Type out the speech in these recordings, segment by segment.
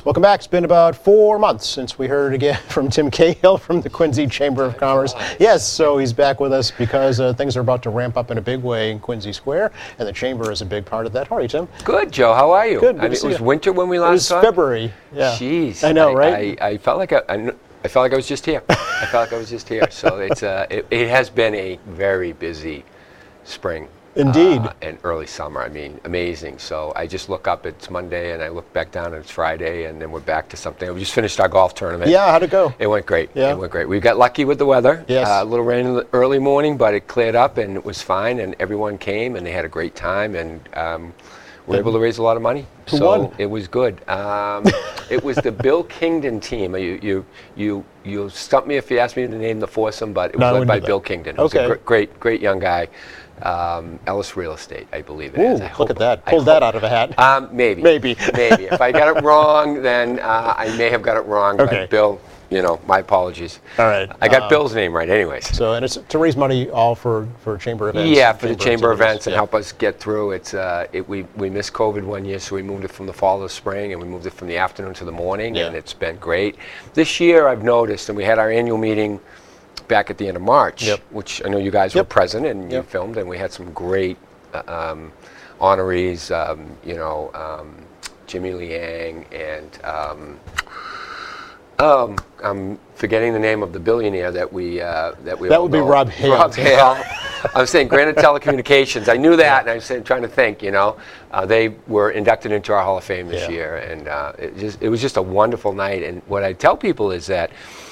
Welcome back. It's been about 4 months since we heard again from Tim Cahill from the Quincy Chamber of Commerce. Yes, so he's back with us because things are about to ramp up in a big way in Quincy Square, and the Chamber is a big part of that. How are you, Tim? Good, Joe. How are you? Good. I mean, it was winter when we last talked? It was February. Yeah. Jeez. I know, right? I felt like I felt like I was just here. I felt like I was just here. So it has been a very busy spring. Indeed. And early summer. I mean, amazing. So I just look up, it's Monday, and I look back down, and it's Friday, and then we're back to something. We just finished our golf tournament. Yeah, how'd it go? It went great. Yeah. It went great. We got lucky with the weather. Yes. A little rain in the early morning, but it cleared up, and it was fine, and everyone came, and they had a great time, and we were able to raise a lot of money. Who won? It was good. It was the Bill Kingdon team. You stump me if you ask me to name the foursome, but it was led by Bill Kingdon. It was a great young guy. Ellis Real Estate, I believe it is. Look at that. Pulled that out of a hat. Maybe. Maybe. If I got it wrong, then I may have got it wrong. Okay. But Bill, my apologies. All right. I got Bill's name right anyways. So, and it's to raise money all for chamber events. Yeah, for the chamber events and help us get through. We missed COVID 1 year, so we moved it from the fall to the spring, and we moved it from the afternoon to the morning, and it's been great. This year I've noticed, and we had our annual meeting back at the end of March, which I know you guys were present and you filmed, and we had some great honorees, Jimmy Liang and I'm forgetting the name of the billionaire that we That would be Rob Hale. Rob Hale. I was saying Granite Telecommunications. I knew that, and I was trying to think. They were inducted into our Hall of Fame this year, and it was just a wonderful night. And what I tell people is that.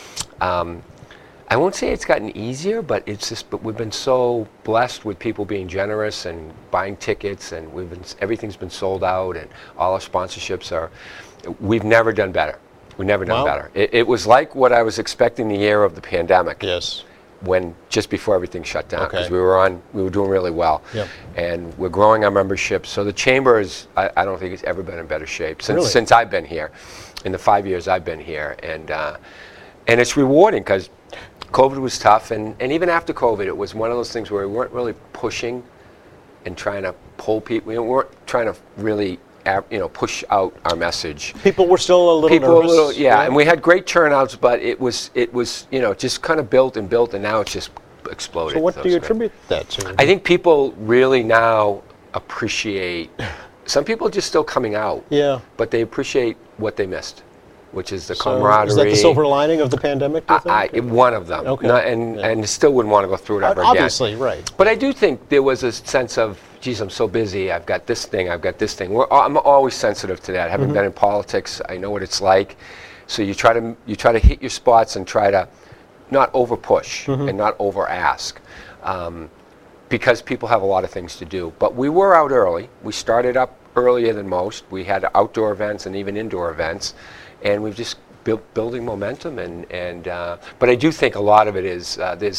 I won't say it's gotten easier, but we've been so blessed with people being generous and buying tickets, and everything's been sold out, and all our sponsorships we've never done better. We've never done better. It was like what I was expecting the year of the pandemic. Yes. Just before everything shut down, because we were doing really well, and we're growing our membership. So the chamber I don't think it's ever been in better shape since I've been here, in the 5 years I've been here, and it's rewarding because COVID was tough, and even after COVID, it was one of those things where we weren't really pushing and trying to pull people. We weren't trying to really, push out our message. People were still a little nervous. And we had great turnouts, but it was just kind of built, and now it's just exploded. So what do you attribute that to? I think people really now appreciate. Some people are just still coming out. Yeah. But they appreciate what they missed, which is the camaraderie. Is that the silver lining of the pandemic, do you think? One of them. Okay. And still wouldn't want to go through it ever again. Obviously, right. But I do think there was a sense of, geez, I'm so busy, I've got this thing, I've got this thing. I'm always sensitive to that. Having been in politics, I know what it's like. So you try to hit your spots and try to not over push and not over ask. Because people have a lot of things to do. But we were out early. We started up earlier than most. We had outdoor events and even indoor events. And we've just building momentum, but I do think a lot of it is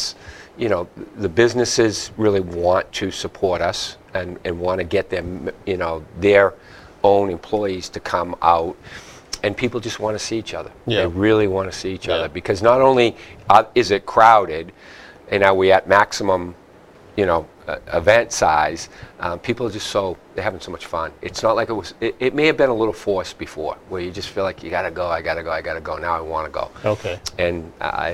the businesses really want to support us and want to get them, their own employees to come out, and people just want to see each other. Yeah. They really want to see each other because not only is it crowded, and are we at maximum, event size, people are just they're having so much fun. It's not like it may have been a little forced before, where you just feel like you gotta go, I gotta go, now I want to go. Okay. And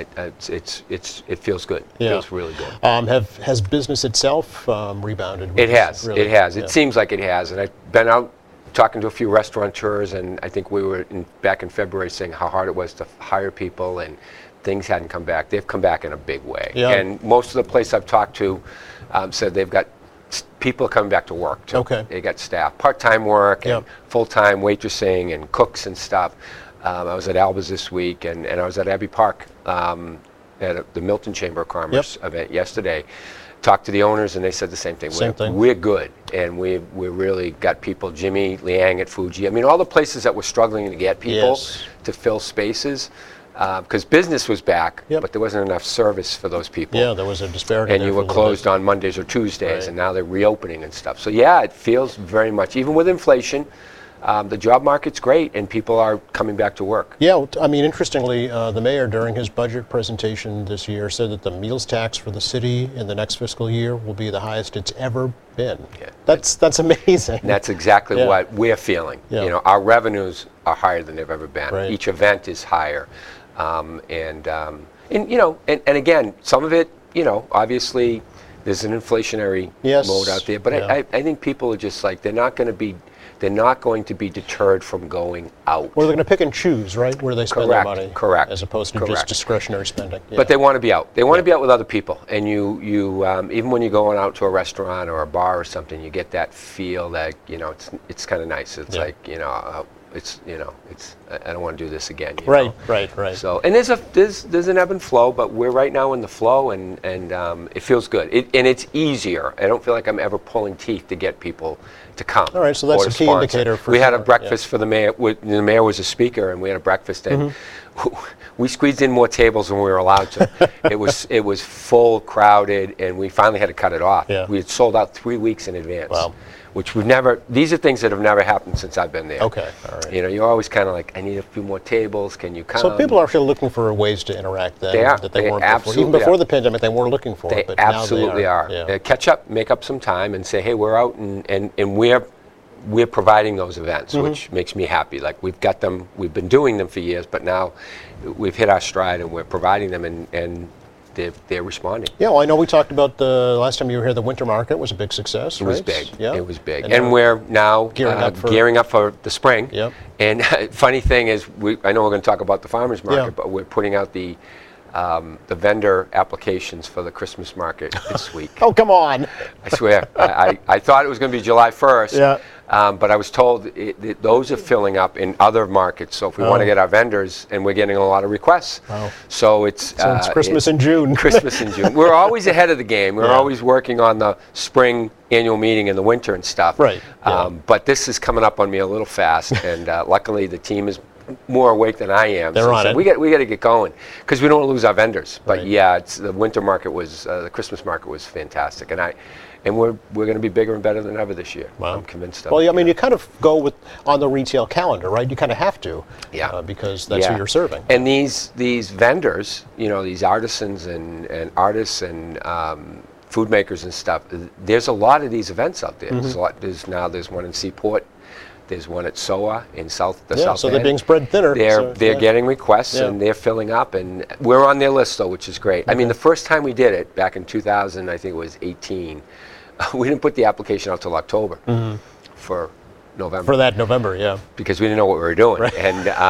it feels good. It feels really good. Has business itself rebounded? It has. Really? It has. It seems like it has. And I've been out talking to a few restaurateurs, and I think we were back in February saying how hard it was to hire people, and things hadn't come back. They've come back in a big way. Yeah. And most of the places I've talked to said they've got people coming back to work too. Okay. They got staff, part-time work and full-time waitressing and cooks and stuff. I was at Alba's this week, and I was at Abbey Park at the Milton Chamber of Commerce event yesterday. Talked to the owners, and they said the same thing. We're good, and we really got people. Jimmy Liang at Fuji. I mean, all the places that were struggling to get people to fill spaces. Because business was back, but there wasn't enough service for those people. Yeah, there was a disparity. And you were closed on Mondays or Tuesdays, and now they're reopening and stuff. So yeah, it feels very much, even with inflation, the job market's great, and people are coming back to work. Yeah, I mean, interestingly, the mayor during his budget presentation this year said that the meals tax for the city in the next fiscal year will be the highest it's ever been. Yeah. That's amazing. And that's exactly what we're feeling. Yeah. You know, our revenues are higher than they've ever been. Right. Each event is higher, and you know, and again, some of it, you know, obviously there's an inflationary mode out there, but I think people are just like, they're not going to be deterred from going out. Well, they're going to pick and choose, right, where they spend their money. Correct. As opposed to just discretionary spending. Yeah. But they want to be out. They want to be out with other people. And you even when you're going out to a restaurant or a bar or something, you get that feel that, you know, it's kind of nice. It's like, you know, I don't want to do this again. You know? Right. So, and there's an ebb and flow, but we're right now in the flow, and it feels good. And it's easier. I don't feel like I'm ever pulling teeth to get people to come. All right, so that's a key indicator for We had a breakfast for the mayor. The mayor was a speaker, and we had a breakfast, and we squeezed in more tables than we were allowed to. It was full, crowded, and we finally had to cut it off. Yeah. We had sold out 3 weeks in advance. Wow. Which we've never, these are things that have never happened since I've been there. Okay, all right. You know, you're always kind of like, I need a few more tables, can you come? So people are actually looking for ways to interact then They are. that they They weren't before. absolutely Even before are. the pandemic, they weren't looking for They it, but absolutely now they are. Yeah. Catch up, make up some time, and say, hey, we're out, and we're providing those events, which makes me happy. Like, we've got them, we've been doing them for years, but now we've hit our stride, and we're providing them, and they're responding. Yeah, well, I know we talked about the last time you were here, the winter market was a big success, It was big. Yeah. It was big. And And we're now gearing up for the spring. Yep. And funny thing is, I know we're going to talk about the farmers market, Yeah. but we're putting out the vendor applications for the Christmas market this week. Oh, come on. I swear. I thought it was going to be July 1st. Yeah. But I was told those are filling up in other markets. So if we want to get our vendors, and we're getting a lot of requests. Wow. So it's Christmas in June. Christmas in June. We're always ahead of the game. We're always working on the spring annual meeting in the winter and stuff. Right. But this is coming up on me a little fast, and luckily the team is more awake than I am. They're on it. We got to get going because we don't want to lose our vendors. But Right. yeah, the winter market was the Christmas market was fantastic, and we're going to be bigger and better than ever this year. Wow. I'm convinced of Well, it. I mean, you kind of go with on the retail calendar, right? You kind of have to, because that's who you're serving. And these vendors, you know, these artisans and artists and food makers and stuff. There's a lot of these events out there. There's a lot. There's one in Seaport. There's one at SOA in South so End. they're being spread thinner. They're getting requests, and they're filling up, and we're on their list though, which is great. I mean, the first time we did it back in 2000, I think it was 18. We didn't put the application out till October for November. For that November, yeah. Because we didn't know what we were doing, Right.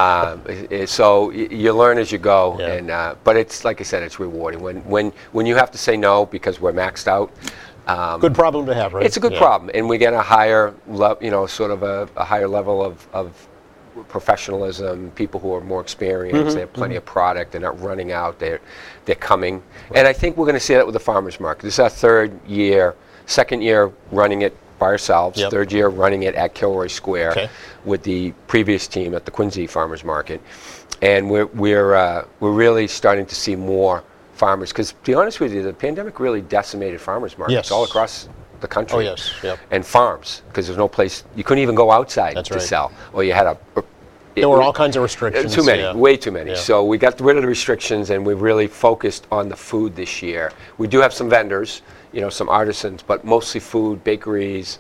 and so you learn as you go. Yeah. And but it's like I said, it's rewarding when you have to say no because we're maxed out. Good problem to have, right? It's a good problem, and we get a higher, sort of a higher level of professionalism. People who are more experienced, they have plenty of product. They're not running out. They're coming, and I think we're going to see that with the farmers market. This is our second year running it by ourselves. Yep. Third year running it at Kilroy Square Okay. with the previous team at the Quincy Farmers Market, and we're really starting to see more farmers, because to be honest with you, the pandemic really decimated farmers markets all across the country. Oh, yes. Yep. And farms, because there's no place, you couldn't even go outside That's to right. sell. Or you had There were all kinds of restrictions. too many, yeah. way too many. Yeah. So we got rid of the restrictions, and we really focused on the food this year. We do have some vendors, some artisans, but mostly food, bakeries,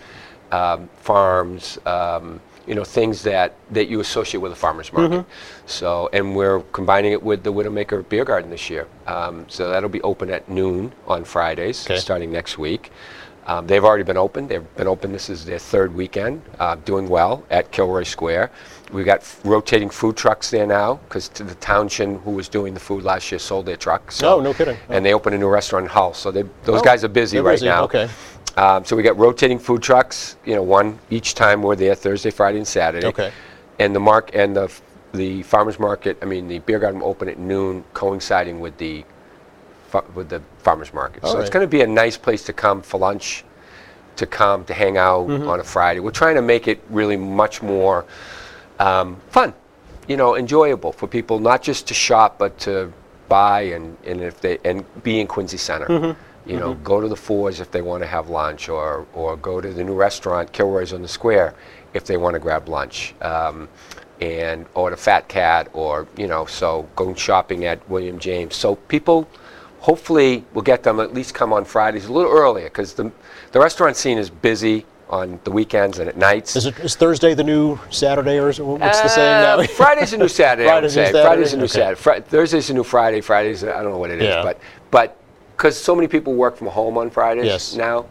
farms, things that you associate with a farmer's market. So, and we're combining it with the Widowmaker Beer Garden this year. So that'll be open at noon on Fridays, starting next week. They've already been open. They've been open. This is their third weekend, doing well at Kilroy Square. We've got rotating food trucks there now, because the Townsend, who was doing the food last year, sold their truck. So, Oh, no kidding. And they opened a new restaurant in Hull. So those guys are busy they're right busy. now. Okay. So we got rotating food trucks, one each time we're there, Thursday, Friday, and Saturday. Okay. And the farmers market, the beer garden will open at noon, coinciding with the farmers market. So it's going to be a nice place to come for lunch, to hang out on a Friday. We're trying to make it really much more fun, enjoyable for people, not just to shop, but to buy and be in Quincy Center. You know, go to the Fours if they want to have lunch, or go to the new restaurant, Kilroy's on the Square, if they want to grab lunch, or the Fat Cat, or, you know, so going shopping at William James. So people, hopefully, will get them at least come on Fridays a little earlier, because the restaurant scene is busy on the weekends and at nights. Is Thursday the new Saturday, or what's the saying now? Friday's a new Saturday, I would say. Friday's a new Okay. Saturday. Thursday's a new Friday. Friday's, I don't know what it is, Yeah. but because so many people work from home on Fridays Yes. now,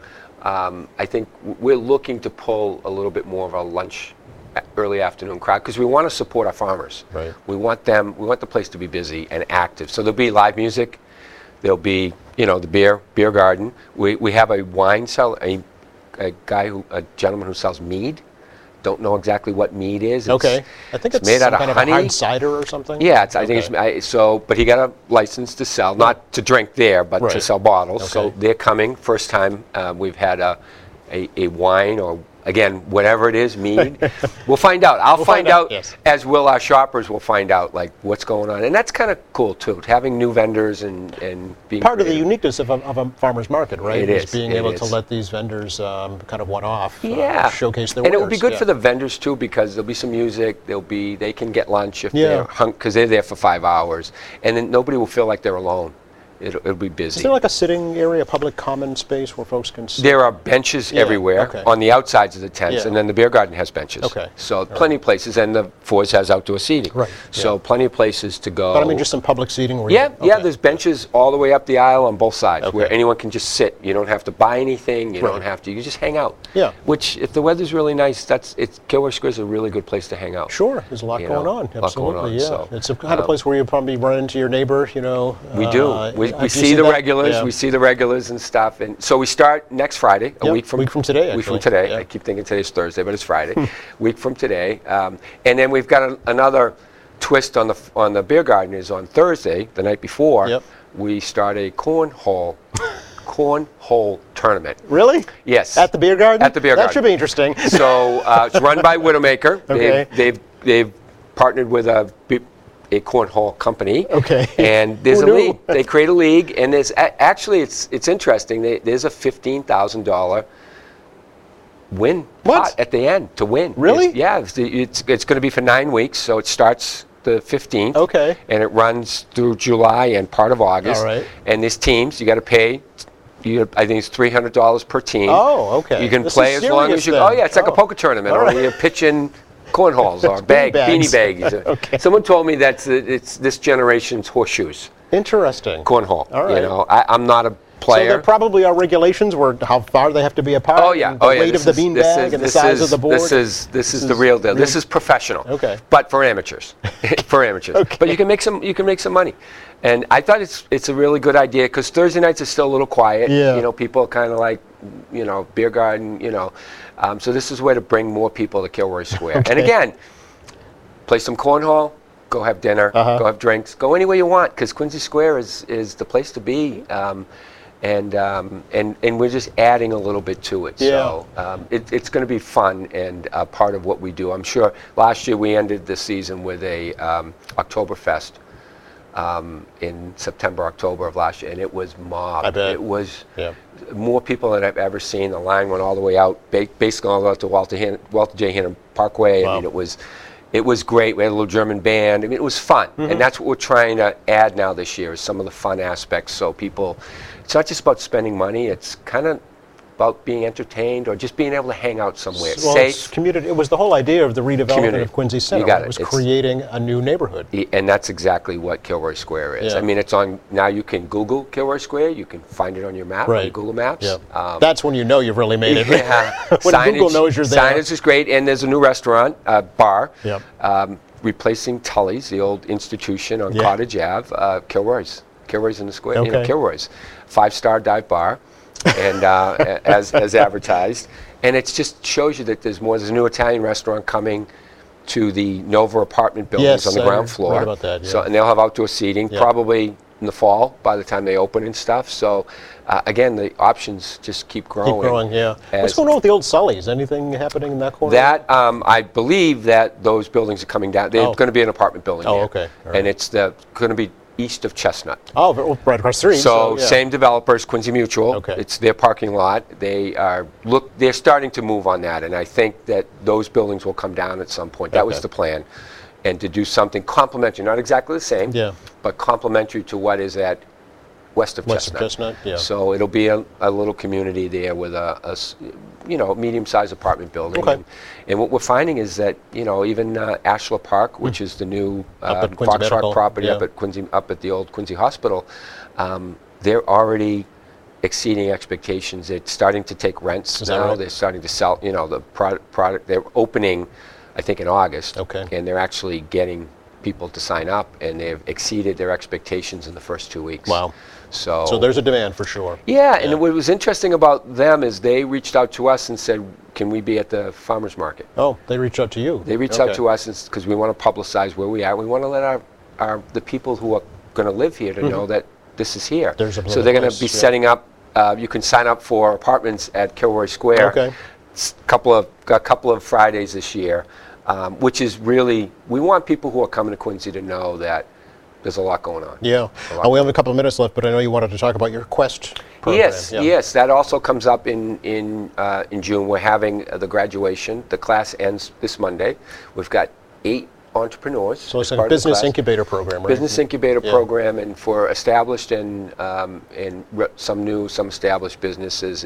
I think we're looking to pull a little bit more of a lunch, early afternoon crowd, because we want to support our farmers. Right. We want the place to be busy and active. So there'll be live music. There'll be, you know, the beer garden. We have a wine cellar, a gentleman who sells mead. Don't know exactly what mead is. Okay. I think it's made out some of kind honey. of a hard cider or something. Yeah, I think it's so. But he got a license to sell, not to drink there, but to Right. sell bottles. So Okay. they're coming. First time we've had a wine, or again, whatever it is, mead. We'll find out. I'll find out, yes. as will our shoppers. Will find out like what's going on, and that's kind of cool too. Having new vendors and being Part of the creative. uniqueness of a farmer's market, right? It is, being it able to is. let these vendors kind of one-off Yeah, showcase their and it wares. would be good Yeah. for the vendors too, because there'll be some music. They can get lunch if Yeah. they're because they're there for 5 hours, and then nobody will feel like they're alone. It'll be busy. Is there like a sitting area, public common space where folks can sit? There are benches everywhere okay. on the outsides of the tents, Yeah. and then the beer garden has benches. Okay. So plenty of places, and the Fours has outdoor seating. Right, So plenty of places to go. But I mean, just some public seating where Yeah, you, okay. there's benches all the way up the aisle on both sides where Okay. anyone can just sit. You don't have to buy anything. You Right. don't have to. You can just hang out. Yeah. Which, if the weather's really nice, Kilroy Square is a really good place to hang out. Sure, there's a lot You going know, on. a lot going Absolutely, on, yeah. so, It's a kind of place where you probably run into your neighbor, you know. We do. We do you see the that? regulars. Yeah. We see the regulars and stuff. And so we start next Friday, a Yep, week from today, Week from actually. today. Yeah. I keep thinking today's Thursday, but it's Friday. Week from today. And then we've got another twist on the beer garden. Is on Thursday, the night before. Yep. We start a cornhole tournament. Really? Yes. At the beer garden? At the beer That garden. should be interesting. So it's run by Widowmaker. Okay. They've partnered with a cornhole company. Okay. And there's Who a knew? league. They create a league, and there's actually it's interesting. There's a $15,000 win What? pot at the end to win. Really? It's going to be for 9 weeks. So it starts the 15th. Okay. And it runs through July and part of August. All right. And there's teams. You got to pay. I think it's $300 per team. Oh, okay. You can This play is as long serious as you. then. Oh yeah, it's like a Oh. poker tournament. All Or right. you're pitching cornholes or beanie beanie bags. bags. Okay. Someone told me that it's this generation's horseshoes, Interesting. cornhole. All right. You know, I'm not a So player. there probably are regulations where how far they have to be apart. Oh yeah, and the weight of the bean bag and the size of the board. This is the real deal. This is professional. Okay. But for amateurs, for amateurs. Okay. But you can make some money, and I thought it's a really good idea because Thursday nights is still a little quiet. Yeah. You know, people are kind of like, you know, beer garden. You know, so this is a way to bring more people to Kilroy Square. Okay. And again, play some cornhole. Go have dinner. Uh-huh. Go have drinks. Go anywhere you want because Quincy Square is the place to be. And we're just adding a little bit to it. Yeah. So it's going to be fun and part of what we do. I'm sure last year we ended the season with a Oktoberfest in September, October of last year, and it was mobbed. I bet. It was Yeah. more people than I've ever seen. The line went all the way out, basically all the way out to Walter J. Hannon Parkway. Wow. I mean, it was great. We had a little German band. I mean, it was fun, Mm-hmm. and that's what we're trying to add now this year is some of the fun aspects. So people, it's not just about spending money. It's kind of about being entertained or just being able to hang out somewhere Well, it's safe. community. It was the whole idea of the redevelopment Community. of Quincy You Center. got It it. was It's- creating a new neighborhood. And that's exactly what Kilroy Square is. Yeah. I mean, it's on now. You can Google Kilroy Square. You can find it on your map, on Right. Google Maps. Yeah. That's when you know you've really made it. Yeah. When Google knows you're there. Signage is great, and there's a new restaurant, bar, Yep. replacing Tully's, the old institution on Yeah. Cottage Ave. Kilroy's in the square. You know, Okay. Kilroy's, 5-star dive bar, and as advertised, and it just shows you that there's more. There's a new Italian restaurant coming to the Nova apartment buildings Yes, on the I ground read floor. about that, So yeah. and they'll have outdoor seating, Yeah. probably in the fall by the time they open and stuff. So again, the options just keep growing. Keep growing, yeah. What's As- going on with the old Sully's? Anything happening in that corner? That I believe that those buildings are coming down. They're Oh. going to be an apartment building. Oh, there. okay. All right. And it's going to be east of Chestnut. Oh, right across the street. So yeah. same developers, Quincy Mutual. Okay. It's their parking lot. They're starting to move on that, and I think that those buildings will come down at some point. That was Okay. the plan, and to do something complementary, not exactly the same, Yeah. but complementary to what is at west of West of Chestnut. Chestnut, yeah. So it'll be a little community there with a medium-sized apartment building. Okay. And what we're finding is that, even Ashler Park, which is the new Up at Quincy Fox Medical, Rock property yeah. up at the old Quincy Hospital, they're already exceeding expectations. It's starting to take rents Is that now. right? They're starting to sell, the product. They're opening, I think, in August. Okay. And they're actually getting people to sign up, and they've exceeded their expectations in the first 2 weeks. Wow. So there's a demand for sure. yeah, and what was interesting about them is they reached out to us and said, can we be at the farmers market? Oh, they reached out to you. They reached out to us because we want to publicize where we are. We want to let the people who are going to live here to know that this is here. There's a so they're going place, to be yeah. setting up. You can sign up for apartments at Kilroy Square. Okay. A couple of Fridays this year, which is really, we want people who are coming to Quincy to know that there's a lot going on. Yeah. We have a couple of minutes left, but I know you wanted to talk about your Quest program. Yes, Yeah. yes, that also comes up in June. We're having the graduation. The class ends this Monday. We've got 8 entrepreneurs. So it's as like a part of the business class. incubator program, right? Business incubator Yeah. program, and for established and some new, some established businesses.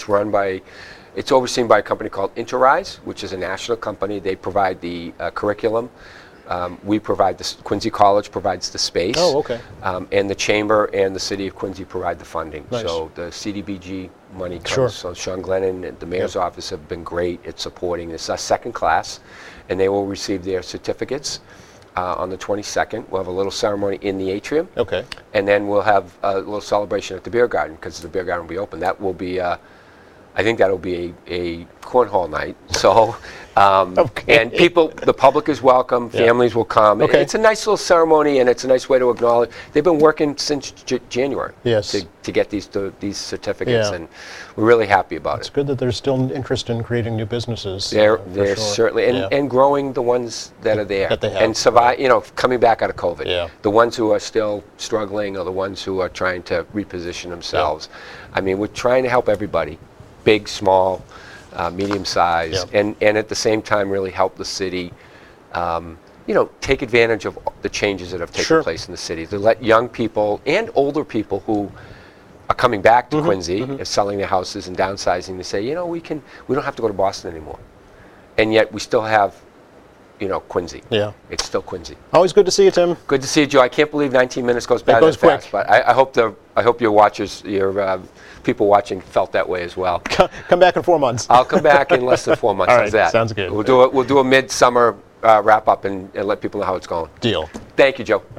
It's overseen by a company called Interrise, which is a national company. They provide the curriculum. We provide Quincy College provides the space. Oh, okay. And the Chamber and the City of Quincy provide the funding. Nice. So the CDBG money comes. Sure. So Sean Glennon and the Mayor's office have been great at supporting this. Our second class, and they will receive their certificates on the 22nd. We'll have a little ceremony in the atrium. Okay. And then we'll have a little celebration at the beer garden, because the beer garden will be open. That will be, I think that'll be a cornhole night. So, Okay. and the public is welcome, Yeah. families will come. Okay. It's a nice little ceremony, and it's a nice way to acknowledge. They've been working since January Yes. to get these certificates, Yeah. and we're really happy about It's it. good that there's still interest in creating new businesses. They're for sure. certainly, Yeah. and growing the ones that are there. That they have. And survive, coming back out of COVID. Yeah. The ones who are still struggling are the ones who are trying to reposition themselves. I mean, we're trying to help everybody, big, small, medium size, Yeah. and at the same time really help the city, take advantage of the changes that have taken Sure. place in the city, to let young people and older people who are coming back to Quincy, and selling their houses and downsizing, to say, we don't have to go to Boston anymore. And yet we still have, Quincy. Yeah. It's still Quincy. Always good to see you, Tim. Good to see you, Joe. I can't believe 19 minutes goes by goes that fast. quick. But I hope your watchers, your people watching, felt that way as well. Come back in 4 months. I'll come back in less than 4 months. All How's right, that? sounds good. We'll do a midsummer wrap up and let people know how it's going. Deal. Thank you, Joe.